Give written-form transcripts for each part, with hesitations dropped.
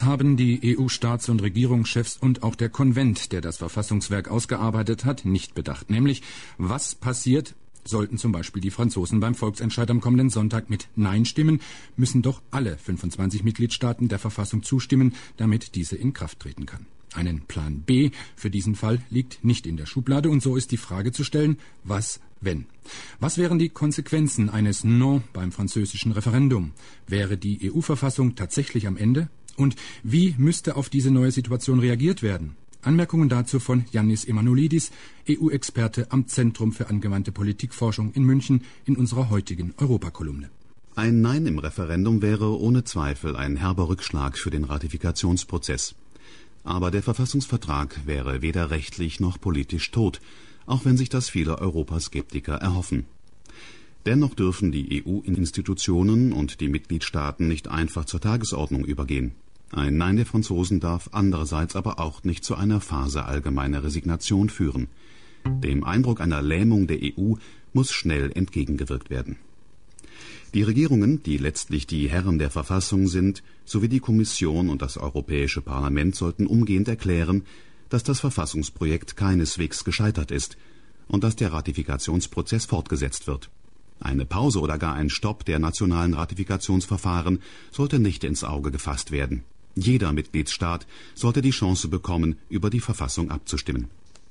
haben die EU-Staats- und Regierungschefs und auch der Konvent, der das Verfassungswerk ausgearbeitet hat, nicht bedacht. Nämlich, was passiert, sollten zum Beispiel die Franzosen beim Volksentscheid am kommenden Sonntag mit Nein stimmen, müssen doch alle 25 Mitgliedstaaten der Verfassung zustimmen, damit diese in Kraft treten kann. Einen Plan B für diesen Fall liegt nicht in der Schublade und so ist die Frage zu stellen, was wenn? Was wären die Konsequenzen eines Non beim französischen Referendum? Wäre die EU-Verfassung tatsächlich am Ende? Und wie müsste auf diese neue Situation reagiert werden? Anmerkungen dazu von Yannis Emanuelidis, EU-Experte am Zentrum für angewandte Politikforschung in München in unserer heutigen Europakolumne. Ein Nein im Referendum wäre ohne Zweifel ein herber Rückschlag für den Ratifikationsprozess. Aber der Verfassungsvertrag wäre weder rechtlich noch politisch tot, auch wenn sich das viele Europaskeptiker erhoffen. Dennoch dürfen die EU-Institutionen und die Mitgliedstaaten nicht einfach zur Tagesordnung übergehen. Ein Nein der Franzosen darf andererseits aber auch nicht zu einer Phase allgemeiner Resignation führen. Dem Eindruck einer Lähmung der EU muss schnell entgegengewirkt werden. Die Regierungen, die letztlich die Herren der Verfassung sind, sowie die Kommission und das Europäische Parlament sollten umgehend erklären, dass das Verfassungsprojekt keineswegs gescheitert ist und dass der Ratifikationsprozess fortgesetzt wird. Eine Pause oder gar ein Stopp der nationalen Ratifikationsverfahren sollte nicht ins Auge gefasst werden. Jeder Mitgliedstaat sollte die Chance bekommen, über die Verfassung abzustimmen.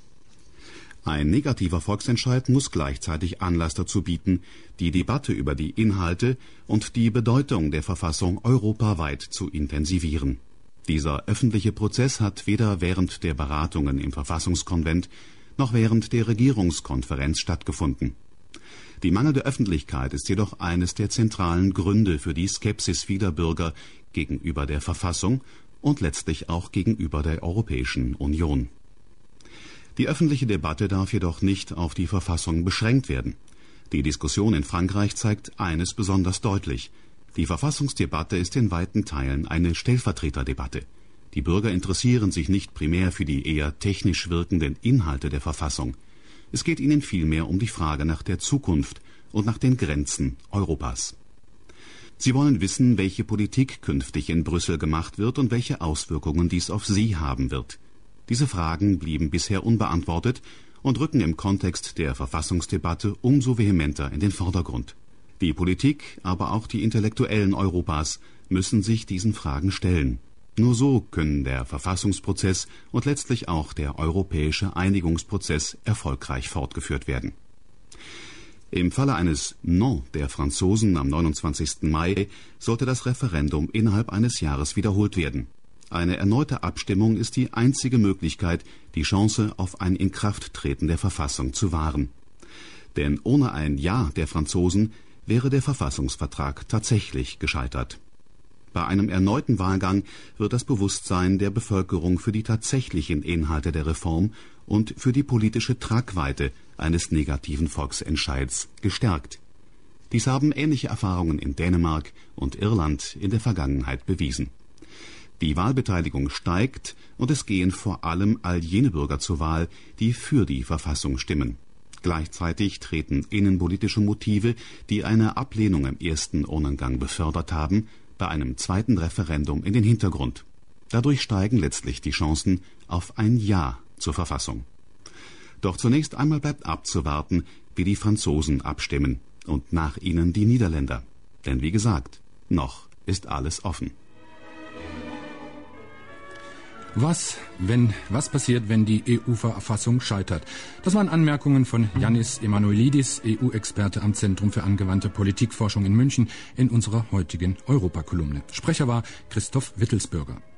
Ein negativer Volksentscheid muss gleichzeitig Anlass dazu bieten, die Debatte über die Inhalte und die Bedeutung der Verfassung europaweit zu intensivieren. Dieser öffentliche Prozess hat weder während der Beratungen im Verfassungskonvent noch während der Regierungskonferenz stattgefunden. Die mangelnde Öffentlichkeit ist jedoch eines der zentralen Gründe für die Skepsis vieler Bürger gegenüber der Verfassung und letztlich auch gegenüber der Europäischen Union. Die öffentliche Debatte darf jedoch nicht auf die Verfassung beschränkt werden. Die Diskussion in Frankreich zeigt eines besonders deutlich. Die Verfassungsdebatte ist in weiten Teilen eine Stellvertreterdebatte. Die Bürger interessieren sich nicht primär für die eher technisch wirkenden Inhalte der Verfassung. Es geht ihnen vielmehr um die Frage nach der Zukunft und nach den Grenzen Europas. Sie wollen wissen, welche Politik künftig in Brüssel gemacht wird und welche Auswirkungen dies auf sie haben wird. Diese Fragen blieben bisher unbeantwortet und rücken im Kontext der Verfassungsdebatte umso vehementer in den Vordergrund. Die Politik, aber auch die Intellektuellen Europas müssen sich diesen Fragen stellen. Nur so können der Verfassungsprozess und letztlich auch der europäische Einigungsprozess erfolgreich fortgeführt werden. Im Falle eines Non der Franzosen am 29. Mai sollte das Referendum innerhalb eines Jahres wiederholt werden. Eine erneute Abstimmung ist die einzige Möglichkeit, die Chance auf ein Inkrafttreten der Verfassung zu wahren. Denn ohne ein Ja der Franzosen wäre der Verfassungsvertrag tatsächlich gescheitert. Bei einem erneuten Wahlgang wird das Bewusstsein der Bevölkerung für die tatsächlichen Inhalte der Reform und für die politische Tragweite eines negativen Volksentscheids gestärkt. Dies haben ähnliche Erfahrungen in Dänemark und Irland in der Vergangenheit bewiesen. Die Wahlbeteiligung steigt und es gehen vor allem all jene Bürger zur Wahl, die für die Verfassung stimmen. Gleichzeitig treten innenpolitische Motive, die eine Ablehnung im ersten Urnengang befördert haben, bei einem zweiten Referendum in den Hintergrund. Dadurch steigen letztlich die Chancen auf ein Ja zur Verfassung. Doch zunächst einmal bleibt abzuwarten, wie die Franzosen abstimmen und nach ihnen die Niederländer. Denn wie gesagt, noch ist alles offen. Was passiert, wenn die EU-Verfassung scheitert? Das waren Anmerkungen von Yannis Emanuelidis, EU-Experte am Zentrum für angewandte Politikforschung in München in unserer heutigen Europakolumne. Sprecher war Christoph Wittelsbürger.